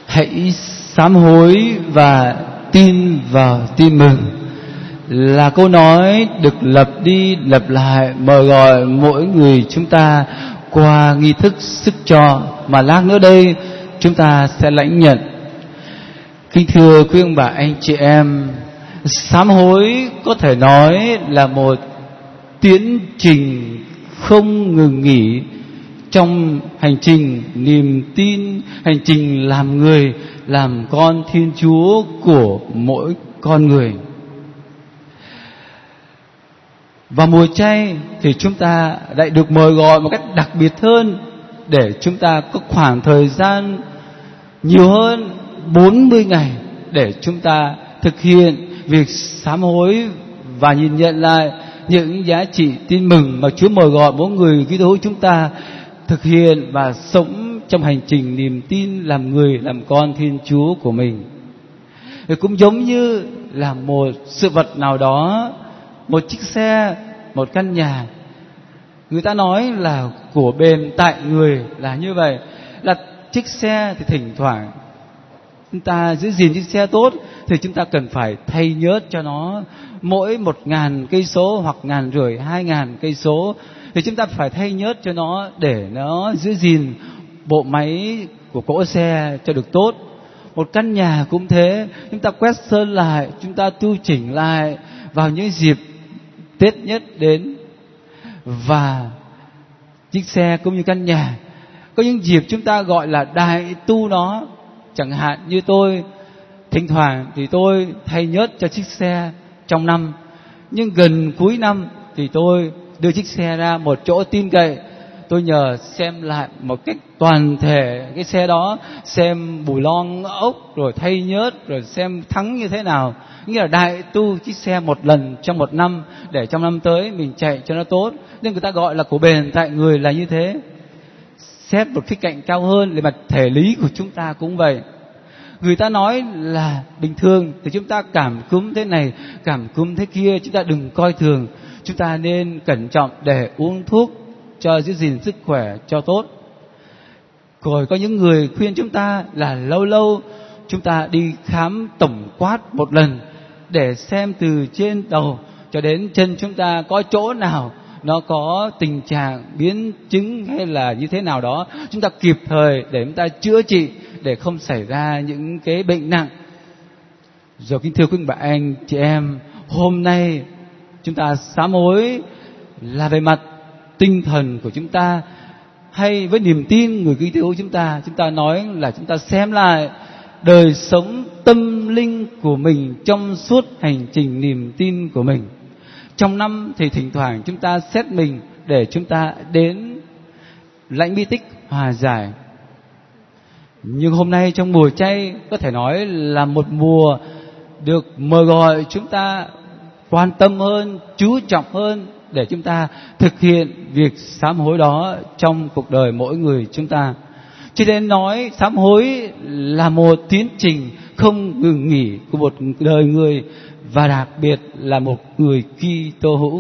Hãy sám hối và tin vào tin mừng là câu nói được lặp đi lặp lại mời gọi mỗi người chúng ta qua nghi thức sức cho mà lát nữa đây chúng ta sẽ lãnh nhận. Kính thưa quý ông bà anh chị em, sám hối có thể nói là một tiến trình không ngừng nghỉ trong hành trình niềm tin, hành trình làm người, làm con Thiên Chúa của mỗi con người. Vào mùa chay thì chúng ta lại được mời gọi một cách đặc biệt hơn để chúng ta có khoảng thời gian nhiều hơn 40 ngày để chúng ta thực hiện việc sám hối và nhìn nhận lại những giá trị tin mừng mà Chúa mời gọi mỗi người Kitô chúng ta thực hiện và sống trong hành trình niềm tin làm người, làm con Thiên Chúa của mình. Thì cũng giống như là một sự vật nào đó, một chiếc xe, một căn nhà, người ta nói là của bền tại người là như vậy. Là chiếc xe thì thỉnh thoảng chúng ta giữ gìn chiếc xe tốt thì chúng ta cần phải thay nhớt cho nó mỗi 1.000 cây số hoặc 1.500, 2.000 cây số thì chúng ta phải thay nhớt cho nó để nó giữ gìn bộ máy của cỗ xe cho được tốt. Một căn nhà cũng thế, chúng ta quét sơn lại, chúng ta tu chỉnh lại vào những dịp Tết nhất đến. Và chiếc xe cũng như căn nhà, có những dịp chúng ta gọi là đại tu nó. Chẳng hạn như tôi, thỉnh thoảng thì tôi thay nhớt cho chiếc xe trong năm, nhưng gần cuối năm thì tôi đưa chiếc xe ra một chỗ tin cậy, tôi nhờ xem lại một cách toàn thể cái xe đó, xem bùi lon ốc rồi thay nhớt rồi xem thắng như thế nào. Nghĩa là đại tu chiếc xe một lần trong một năm để trong năm tới mình chạy cho nó tốt. Nhưng người ta gọi là của bền tại người là như thế. Xét một khía cạnh cao hơn về mặt thể lý của chúng ta cũng vậy. Người ta nói là bình thường thì chúng ta cảm cúm thế này, cảm cúm thế kia, chúng ta đừng coi thường. Chúng ta nên cẩn trọng để uống thuốc cho giữ gìn sức khỏe cho tốt. Rồi có những người khuyên chúng ta là lâu lâu chúng ta đi khám tổng quát một lần để xem từ trên đầu cho đến chân chúng ta có chỗ nào nó có tình trạng biến chứng hay là như thế nào đó, chúng ta kịp thời để chúng ta chữa trị để không xảy ra những cái bệnh nặng. Rồi kính thưa quý bà anh chị em, hôm nay chúng ta sám hối là về mặt tinh thần của chúng ta, hay với niềm tin người Kitô chúng ta nói là chúng ta xem lại đời sống tâm linh của mình trong suốt hành trình niềm tin của mình. Trong năm thì thỉnh thoảng chúng ta xét mình để chúng ta đến lãnh bí tích hòa giải. Nhưng hôm nay trong mùa chay có thể nói là một mùa được mời gọi chúng ta quan tâm hơn, chú trọng hơn để chúng ta thực hiện việc sám hối đó trong cuộc đời mỗi người chúng ta. Cho nên nói sám hối là một tiến trình không ngừng nghỉ của một đời người, và đặc biệt là một người Kitô hữu.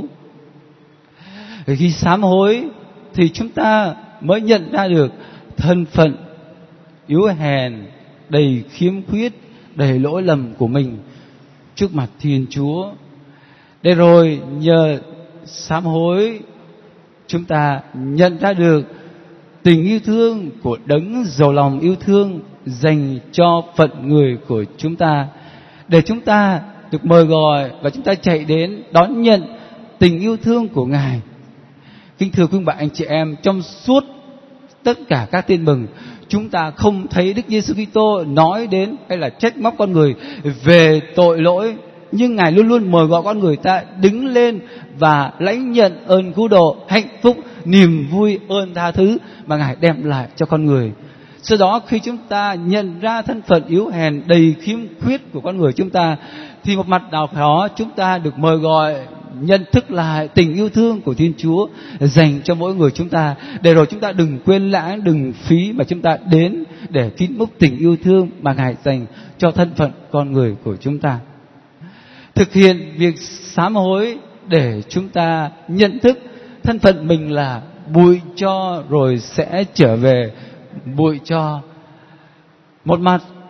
Khi sám hối thì chúng ta mới nhận ra được thân phận yếu hèn, đầy khiếm khuyết, đầy lỗi lầm của mình trước mặt Thiên Chúa. Để rồi nhờ sám hối chúng ta nhận ra được tình yêu thương của Đấng giàu lòng yêu thương dành cho phận người của chúng ta, để chúng ta được mời gọi và chúng ta chạy đến đón nhận tình yêu thương của Ngài. Kính thưa quý bà anh chị em, trong suốt tất cả các tin mừng, chúng ta không thấy Đức Giêsu Kitô nói đến hay là trách móc con người về tội lỗi, nhưng Ngài luôn luôn mời gọi con người ta đứng lên và lãnh nhận ơn cứu độ, hạnh phúc, niềm vui, ơn tha thứ mà Ngài đem lại cho con người. Sau đó khi chúng ta nhận ra thân phận yếu hèn đầy khiếm khuyết của con người chúng ta, thì một mặt nào đó chúng ta được mời gọi nhận thức lại tình yêu thương của Thiên Chúa dành cho mỗi người chúng ta, để rồi chúng ta đừng quên lãng, đừng phí mà chúng ta đến để kín múc tình yêu thương mà Ngài dành cho thân phận con người của chúng ta. Thực hiện việc sám hối để chúng ta nhận thức thân phận mình là bụi tro rồi sẽ trở về bụi tro. Một mặt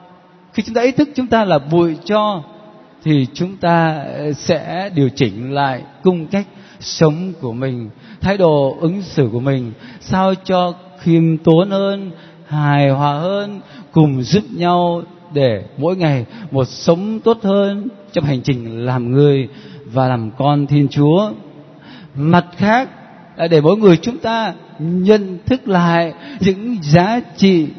Khi chúng ta ý thức chúng ta là bụi tro thì chúng ta sẽ điều chỉnh lại cung cách sống của mình, thái độ ứng xử của mình sao cho khiêm tốn hơn, hài hòa hơn, cùng giúp nhau để mỗi ngày một sống tốt hơn trong hành trình làm người và làm con Thiên Chúa. Mặt khác, để mỗi người chúng ta nhận thức lại những giá trị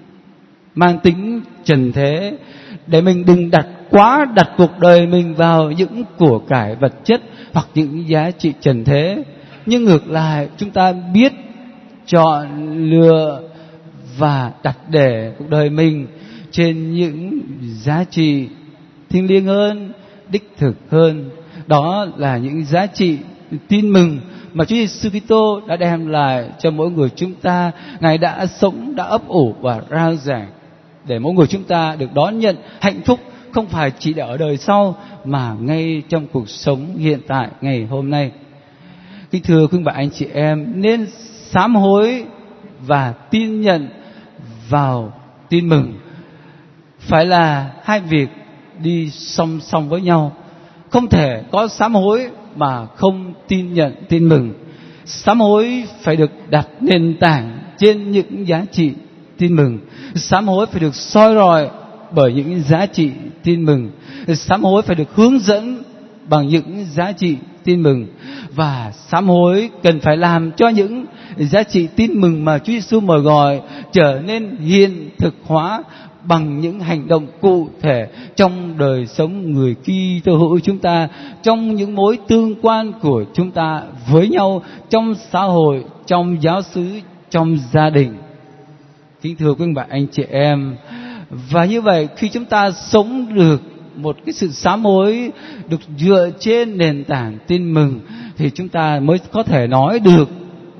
mang tính trần thế, để mình đừng quá đặt cuộc đời mình vào những của cải vật chất hoặc những giá trị trần thế, nhưng ngược lại chúng ta biết chọn lựa và đặt để cuộc đời mình trên những giá trị thiêng liêng hơn, đích thực hơn. Đó là những giá trị tin mừng mà Chúa Giêsu Kitô đã đem lại cho mỗi người chúng ta. Ngài đã sống, đã ấp ủ và rao giảng để mỗi người chúng ta được đón nhận hạnh phúc, không phải chỉ để ở đời sau mà ngay trong cuộc sống hiện tại ngày hôm nay. Kính thưa quý bà anh chị em, nên sám hối và tin nhận vào tin mừng phải là hai việc đi song song với nhau. Không thể có sám hối mà không tin nhận tin mừng. Sám hối phải được đặt nền tảng trên những giá trị tin mừng. Sám hối phải được soi rọi bởi những giá trị tin mừng. Sám hối phải được hướng dẫn bằng những giá trị tin mừng. Và sám hối cần phải làm cho những giá trị tin mừng mà Chúa Giêsu mời gọi trở nên hiện thực hóa bằng những hành động cụ thể trong đời sống người Kitô hữu chúng ta, trong những mối tương quan của chúng ta với nhau, trong xã hội, trong giáo xứ, trong gia đình. Kính thưa quý bà anh chị em, và như vậy khi chúng ta sống được một cái sự sám hối được dựa trên nền tảng tin mừng thì chúng ta mới có thể nói được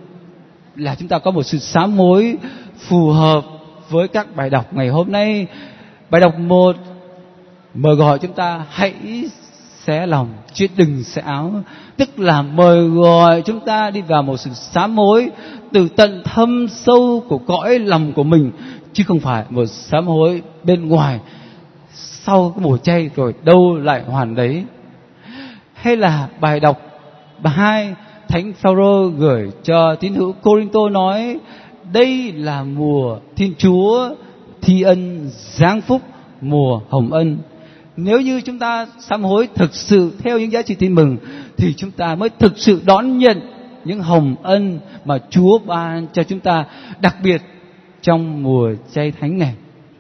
là chúng ta có một sự sám hối phù hợp với các bài đọc ngày hôm nay. Bài đọc 1 mời gọi chúng ta hãy xé lòng chứ đừng xé áo, tức là mời gọi chúng ta đi vào một sự sám hối từ tận thâm sâu của cõi lòng của mình, chứ không phải một sám hối bên ngoài sau cái mùa chay rồi đâu lại hoàn đấy. Hay là bài đọc 2 Thánh Phao-rô gửi cho tín hữu Cô-rinh-tô nói: đây là mùa Thiên Chúa thi ân giáng phúc, mùa hồng ân. Nếu như chúng ta sám hối thực sự theo những giá trị tin mừng thì chúng ta mới thực sự đón nhận những hồng ân mà Chúa ban cho chúng ta, đặc biệt trong mùa chay thánh này.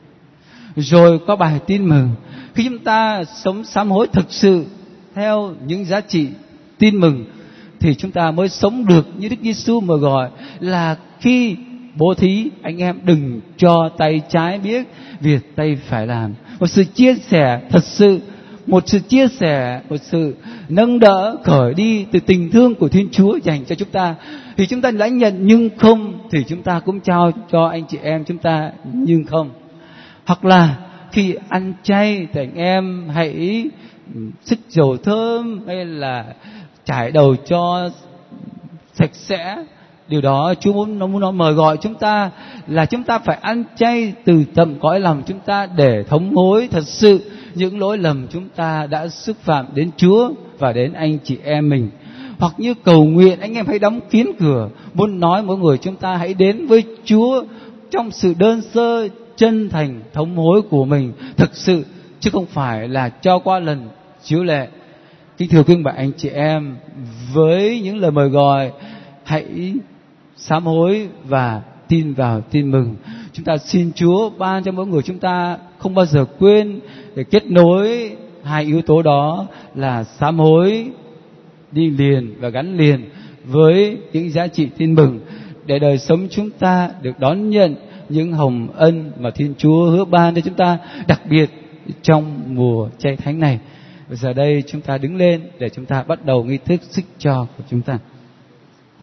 Rồi có bài tin mừng. Khi chúng ta sống sám hối thực sự theo những giá trị tin mừng thì chúng ta mới sống được như Đức Giêsu mời gọi là khi bố thí, anh em đừng cho tay trái biết việc tay phải làm. Một sự chia sẻ thật sự, một sự chia sẻ, một sự nâng đỡ khởi đi từ tình thương của Thiên Chúa dành cho chúng ta. Thì chúng ta lãnh nhận, nhưng không thì chúng ta cũng trao cho anh chị em chúng ta, nhưng không. Hoặc là khi ăn chay thì anh em hãy xức dầu thơm hay là trải đầu cho sạch sẽ. Điều đó Chúa muốn mời gọi chúng ta là chúng ta phải ăn chay từ tận cõi lòng chúng ta để thống hối thật sự những lỗi lầm chúng ta đã xúc phạm đến Chúa và đến anh chị em mình. Hoặc như cầu nguyện, anh em hãy đóng kín cửa, muốn nói mỗi người chúng ta hãy đến với Chúa trong sự đơn sơ, chân thành, thống hối của mình thực sự, chứ không phải là cho qua lần chiếu lệ. Kính thưa quý bà anh chị em, với những lời mời gọi hãy sám hối và tin vào tin mừng, chúng ta xin Chúa ban cho mỗi người chúng ta không bao giờ quên để kết nối hai yếu tố đó là sám hối đi liền và gắn liền với những giá trị tin mừng, để đời sống chúng ta được đón nhận những hồng ân mà Thiên Chúa hứa ban cho chúng ta, đặc biệt trong mùa chay thánh này. Bây giờ đây chúng ta đứng lên để chúng ta bắt đầu nghi thức xích cho của chúng ta.